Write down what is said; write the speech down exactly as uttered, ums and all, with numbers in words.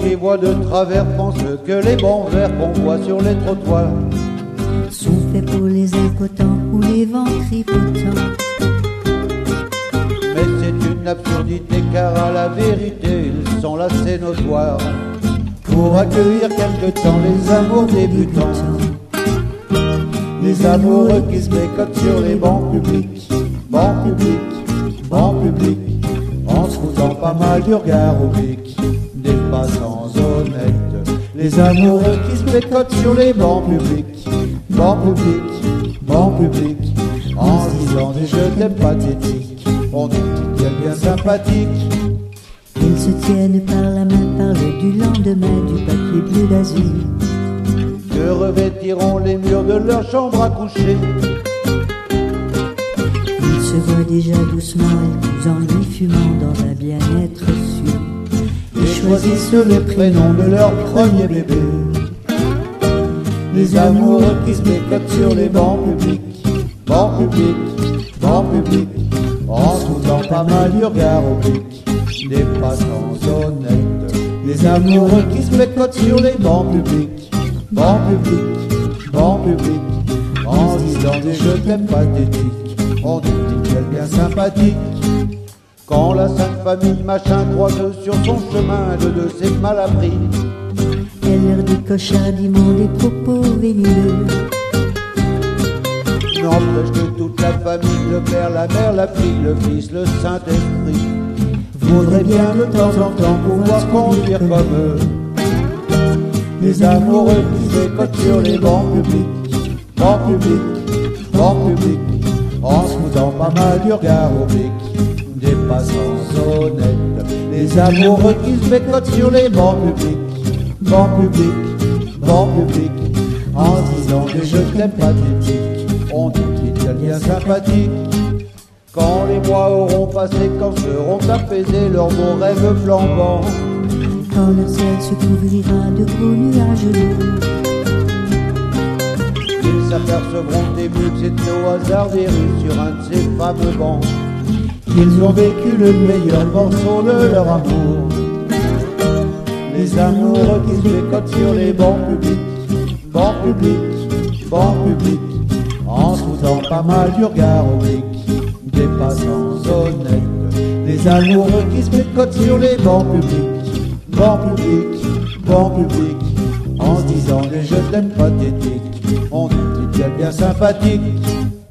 qui voient de travers pensent que les bancs verts qu'on voit sur les trottoirs sont faits pour les impotents ou les ventripotents. Mais c'est une absurdité car à la vérité ils sont là, c'est notoire. Pour accueillir quelque temps les amours débutants, les amoureux qui se bécotent sur les bancs publics, bancs publics, bancs publics, en se foutant pas mal du regard au bic des passants honnêtes. Les amoureux qui se bécotent sur les bancs publics, bancs publics, bancs publics, en se disant des je t'aime pathétiques. On dit qu'elle est bien sympathique. Ils se tiennent par la main, parlent du lendemain, du papier bleu d'azur que revêtiront les murs de leur chambre à coucher. Ils se voient déjà doucement, elles en lui fumant dans un bien-être sûr, et choisissent les prénoms de leur premier bébé. Les amoureux qui se bécotent sur les bancs publics, bancs publics, bancs publics, en se foutant pas mal du regard au bic des passants honnêtes. Les amoureux qui se bécotent sur les bancs publics, bancs publics, bancs publics, en se disant des je t'aime pathétiques. On dit qu'elle est bien sympathique. Quand la sainte famille machin croise sur son chemin de de ses malappris, elle leur dit cochardiment des propos venimeux. N'empêche que toute la famille, le père, la mère, la fille, le fils, le Saint-Esprit, voudrait bien de temps en temps pouvoir conduire comme eux. Les amoureux qui se bécotent sur les bancs publics, bancs publics, bancs publics, en se foutant pas mal du regard au bic des passants honnêtes. Les amoureux qui se bécotent sur les bancs publics, bancs publics, bancs publics, en se disant des je t'aime pathétiques. On dit qu'il est bien sympathique. Quand les mois auront passé, quand seront apaisés leurs beaux rêves flambants, quand le ciel se couvrira de gros nuages lourds, ils s'apercevront émus que c'était au hasard des rues sur un de ces fameux bancs qu'ils ont vécu le meilleur morceau de leur amour. Les amoureux qui se bécotent sur les bancs publics, bancs publics, bancs publics, en se foutant pas mal du regard au bic des passants honnêtes. Les amoureux qui se bécotent sur les bancs publics, bancs publics, bancs publics, en se disant des je t'aime pathétiques. On dit qu'il est bien sympathique.